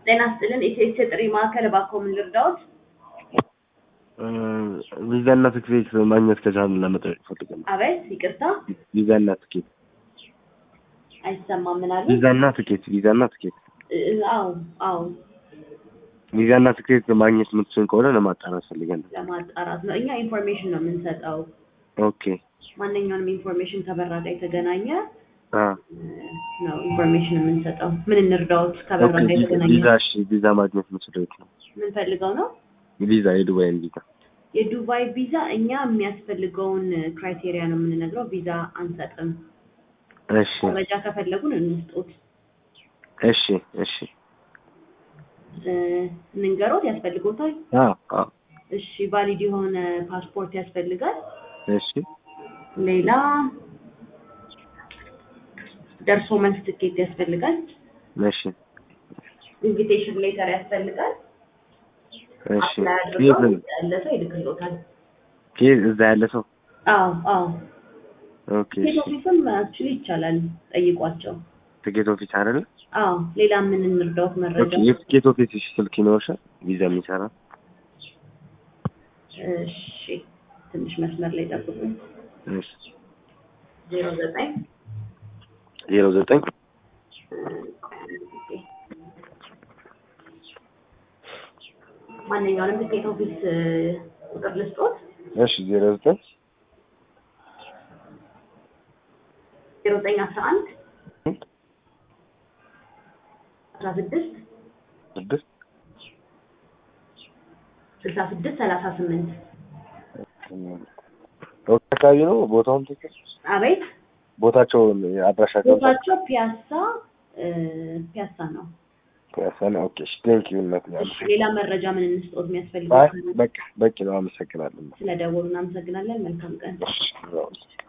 ጤና ይስጥልን ኢቴስ ጥሪ ማዕከል እባክዎ ምን ልርዳዎት? ቪዛና ትኬት ማግኘት ከቻልን ለመጠየቅ ፈልገናል። አቤት ይቅርታ ቪዛና ትኬት አይሰማም። ምን አሉ? ቪዛና ትኬት አዎ ቪዛና ትኬት ማግኘት የምትችል ከሆነ ለማጣራት ፈልገናል። ለማጣራት ነው። እኛ ኢንፎርሜሽን ነው የምንሰጠው። ኦኬ ማንኛውንም ኢንፎርሜሽን ከበራ ጋር የተገናኘ ነው ኢንፎርሜሽን የምንሰጠው። ምን እንርዳዎት? ከበራ ጋር የተገናኘ ቪዛ ማግኘት የምትችለው ነው። ምን ፈልገው ነው? ቪዛ የዱባይን ቪዛ። የዱባይ ቪዛ እኛ የሚያስፈልገውን ክራይቴሪያ ነው የምንነግረው። ቪዛ አንሰጥም። እሺ መረጃ ከፈለጉን እንስጦት። እሺ እንንገሮት ያስፈልጎታል? አዎ እሺ ቫሊድ የሆነ ፓስፖርት ያስፈልጋል። እሺ ሌላ ደርሶ መልስ ትኬት ያስፈልጋል። እሺ ኢንቪቴሽን ሌተር ያስፈልጋል። እሺ ያለ ሰው ይልክልዎታል። እዛ ያለ ሰው? አዎ ኦኬ ትኬት ኦፊስም አክቹሊ ይቻላል፣ ጠይቋቸው። ትኬት ኦፊስ አይደል? አዎ ሌላ ምን እንርዳዎት? መረጃ ኦኬ የትኬት ኦፊስ ስልክ ይኖርሻል? ቪዛ የሚሰራ? እሺ ትንሽ መስመር ላይ ጠብቁኝ። እሺ 09 ማንኛውንም ትኬት ኦፊስ ቁጥር ልስጦት? እሺ 09 0911 16 66 38 አካባቢ ነው ቦታውን ትክክል? አቤት ቦታቸው አድራሻቸው? ቦታቸው ፒያሳ ነው። ፒያሳ ነው። ኦኬ ቴንክ ዩ እናት። ሌላ መረጃ ምን እንስጦት የሚያስፈልገው? በቃ በቂ ነው። አመሰግናለሁ። ስለደወሉ እናመሰግናለን። መልካም ቀን።